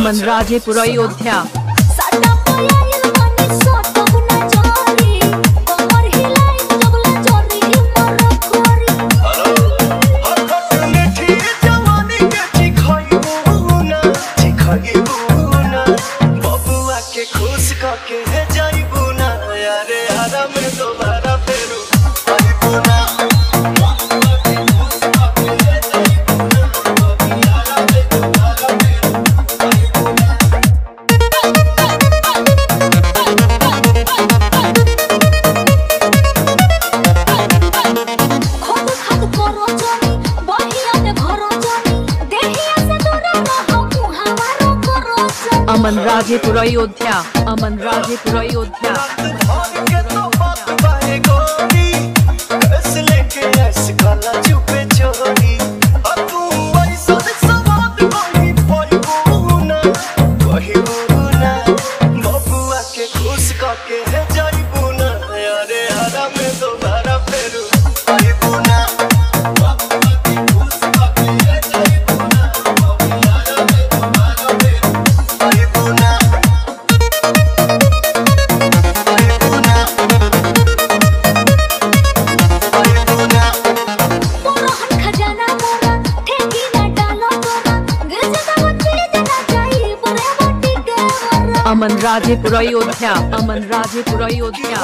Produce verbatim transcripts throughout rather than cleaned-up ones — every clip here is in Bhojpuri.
अमन राजेपुर अयोध्या। अमन राजेपुर अयोध्या। अमन राजेपुर अयोध्या। अमन राजेपुर अयोध्या। अमन राजेपुर अयोध्या।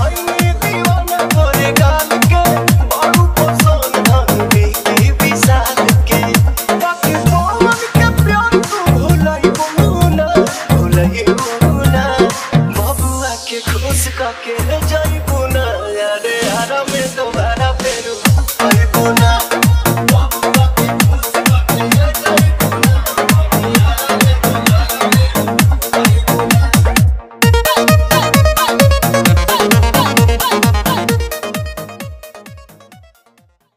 खुश का के जाई बुना यारे हरा में दोबारा फेरू आई बुना।